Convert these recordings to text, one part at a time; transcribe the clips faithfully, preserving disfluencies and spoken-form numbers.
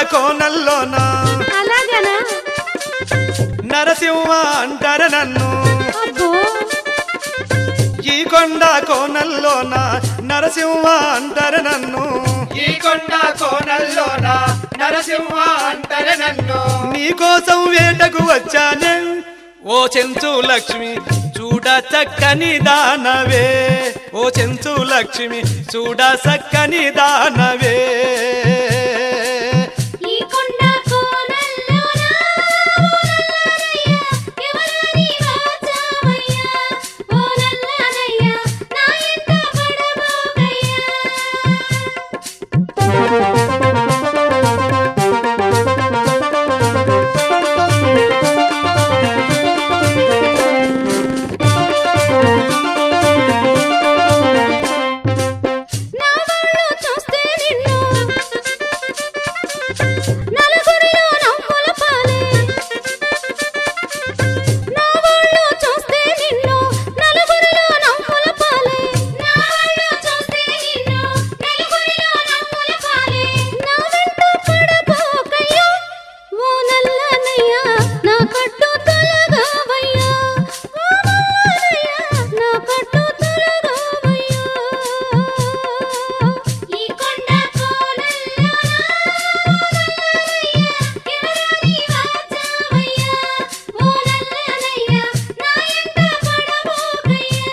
కోనల్లోన అలాగనా నరసింహ అంటారు నన్ను అబ్బో ఈ కొండ కోనల్లోన నరసింహ అంటారు నన్ను ఈ కొండ కోనల్లోన నరసింహ అంటారు నన్ను నీకోసం వేటకు వచ్చానే ఓ చెంచు లక్ష్మి చూడ చక్కని దానవే ఓ చెంచు లక్ష్మి చూడ చక్కని దానవే ఈ కొండ కోనల్లోన ఎవరని వాచావయ్యా ఓ నల్లనయ్య నా ఎంట పడబోకయ్యా నా వాళ్ళు చూస్తే నిన్ను నలుగురిలో నవ్వుల పాలే నా వాళ్ళు చూస్తే నిన్ను నలుగురిలో నవ్వుల పాలే నా వాళ్ళు చూస్తే నిన్ను నలుగురిలో నవ్వుల పాలే నా వెంట పడబోకయ్యా ఓ నల్లనయ్య నా కట్టు తొలగవయ్యా ఓ నల్లనయ్య నా కట్టు తొలగవయ్యా ఈ కొండ కోనల్లోన ఎవరని వాచావయ్యా ఓ నల్లనయ్య నా ఎంట పడబోకయ్యా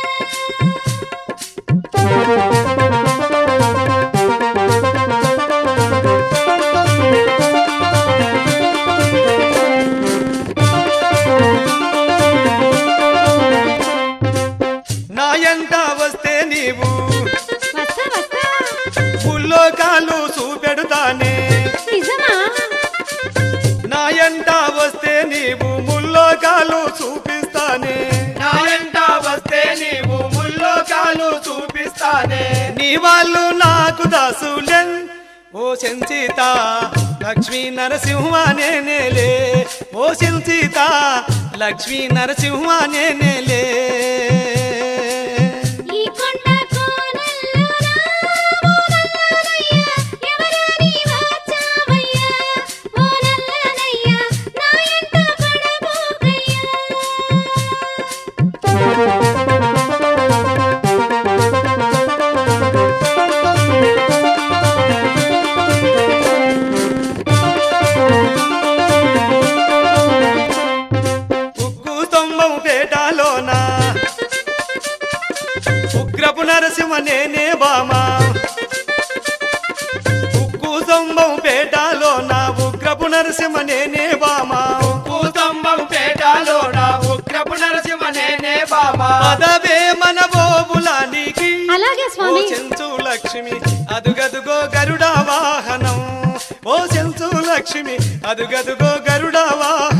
నా ఎంట వస్తే నీవు వస్తా వస్తా పుల్లో కాలు చూపెడుతానే నిజమా నా ఎంట వస్తే నీవు ముల్లో కాలు చూపిస్తానే నా ఎంట వస్తే నీవు ముల్లోకాలు చూపిస్తానే నీ వాళ్ళు నాకు దాసులెన్ ఓ సంచిత లక్ష్మీ నరసింహ నేనేలే ఓ సంచిత లక్ష్మీ నరసింహ నేనేలే ఈ కొండ కోనల్లోన ఓ నల్లనయ్య ఎవరని వాచావయ్యా ఓ నల్లనయ్య నా ఎంట పడబోకయ్యా ఉక్కు స్తంభం పేటలోన ఉగ్రపు నరసింహ నేనే బామా ఉక్కు స్తంభం పేటలోన ఉగ్రపు నరసింహ నేనే బామా కూతంబం పేటలోన ఉగ్రపు నరసింహ నేనే బాబా పదవే మన బోబులానికి అలాగే ఓ స్వామి చెంచు లక్ష్మి అదుగదుగో గరుడ వాహనం ఓ చెంచు లక్ష్మి అదుగదుగో గరుడ వాహనం